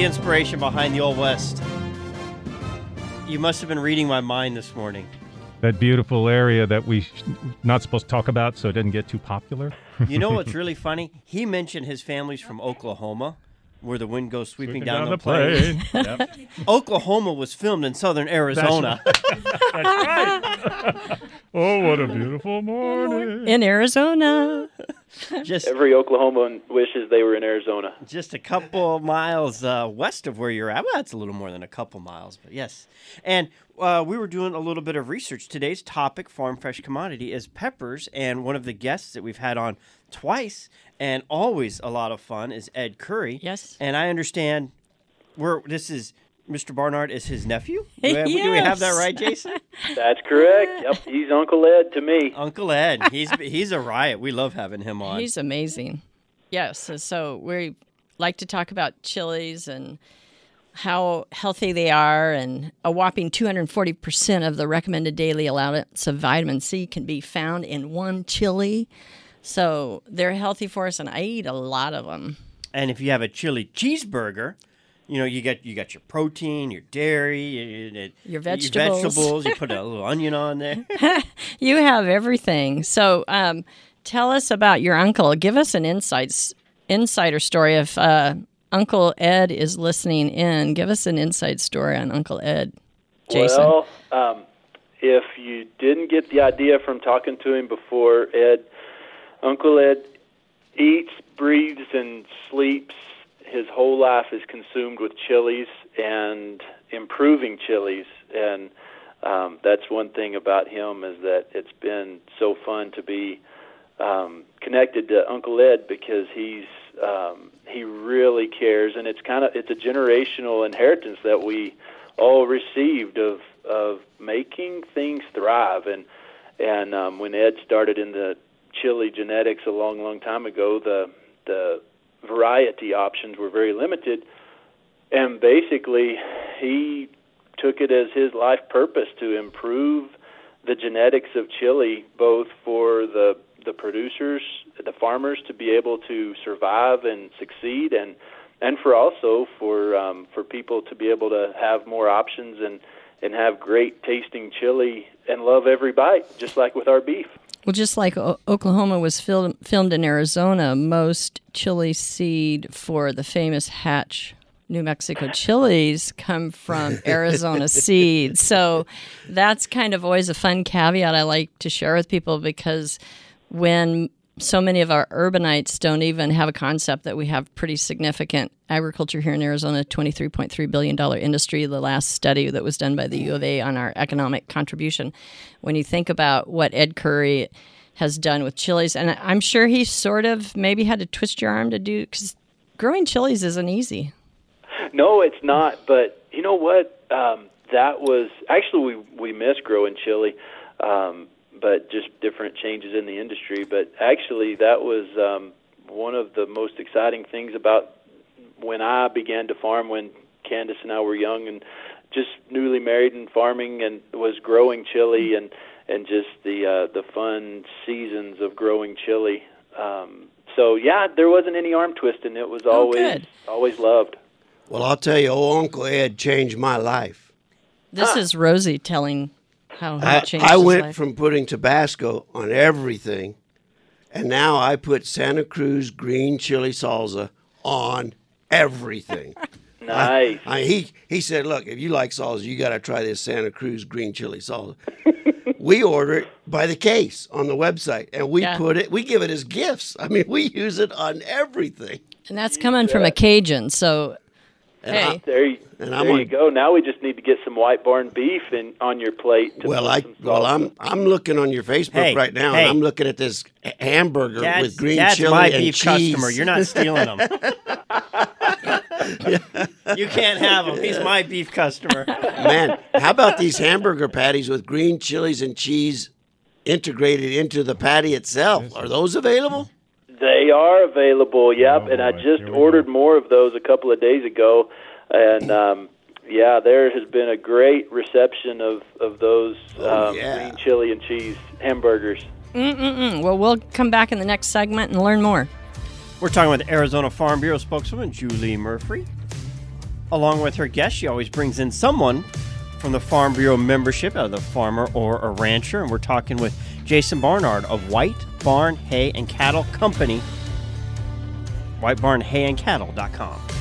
the inspiration behind the Old West? You must have been reading my mind this morning. That beautiful area that we not supposed to talk about so it doesn't get too popular. You know what's really funny? He mentioned his family's from Oklahoma, where the wind goes sweeping down the plain. Yep. Oklahoma was filmed in southern Arizona. That's right. Oh, what a beautiful morning. In Arizona. Just Every Oklahoman wishes they were in Arizona. a couple miles west of where you're at. Well, that's a little more than a couple miles, but yes. And we were doing a little bit of research. Today's topic, farm fresh commodity, is peppers. And one of the guests that we've had on twice and always a lot of fun is Ed Curry. Yes. And I understand this is Mr. Barnard is his nephew? Yes. Do we have that right, Jason? That's correct. Yep, he's Uncle Ed to me. Uncle Ed. He's a riot. We love having him on. He's amazing. Yes. So we like to talk about chilies and how healthy they are, and a whopping 240% of the recommended daily allowance of vitamin C can be found in one chili. So they're healthy for us, and I eat a lot of them. And if you have a chili cheeseburger, you got your protein, your dairy, Your vegetables. You put a little onion on there. You have everything. So tell us about your uncle. Give us an insider story. If Uncle Ed is listening in, give us an inside story on Uncle Ed, Jason. Well, if you didn't get the idea from talking to him before, Uncle Ed eats, breathes, and sleeps. His whole life is consumed with chilies and improving chilies, and that's one thing about him, is that it's been so fun to be connected to Uncle Ed, because he really cares, and it's a generational inheritance that we all received of making things thrive. And when Ed started in the chili genetics a long time ago, the variety options were very limited, and basically he took it as his life purpose to improve the genetics of chili, both for the producers, the farmers, to be able to survive and succeed, and for people to be able to have more options and have great tasting chili and love every bite, just like with our beef. Well, just like Oklahoma was filmed in Arizona, most chili seed for the famous Hatch, New Mexico chilies come from Arizona seeds. So that's kind of always a fun caveat I like to share with people, because when so many of our urbanites don't even have a concept that we have pretty significant agriculture here in Arizona, $23.3 billion industry, the last study that was done by the U of A on our economic contribution. When you think about what Ed Curry has done with chilies, and I'm sure he sort of maybe had to twist your arm to do, because growing chilies isn't easy. No, it's not, but you know what? That was, actually we miss growing chili, but just different changes in the industry. But actually, that was one of the most exciting things about when I began to farm, when Candace and I were young and just newly married and farming, and was growing chili and just the fun seasons of growing chili. So yeah, there wasn't any arm twisting. It was always loved. Well, I'll tell you, old Uncle Ed changed my life. This is Rosie telling how he changed I his went life. from putting Tabasco on everything, and now I put Santa Cruz green chili salsa on everything. Nice. He said, look, if you like salsa, you got to try this Santa Cruz green chili salsa. We order it by the case on the website, and we give it as gifts. I mean, we use it on everything. And that's coming from a Cajun, so hey. There you go. Now we just need to get some White Barn beef on your plate. I'm looking on your Facebook right now, and I'm looking at this hamburger with green chili my and beef cheese. customer. You're not stealing them. You can't have him. He's my beef customer. Man, how about these hamburger patties with green chilies and cheese integrated into the patty itself? Are those available? They are available, yep. And I just ordered more of those a couple of days ago. And, there has been a great reception of those green chili and cheese hamburgers. Well, we'll come back in the next segment and learn more. We're talking with Arizona Farm Bureau spokeswoman Julie Murphy. along with her guests, she always brings in someone from the Farm Bureau membership, the farmer or a rancher. And we're talking with Jason Barnard of White Barn Hay and Cattle Company, whitebarnhayandcattle.com.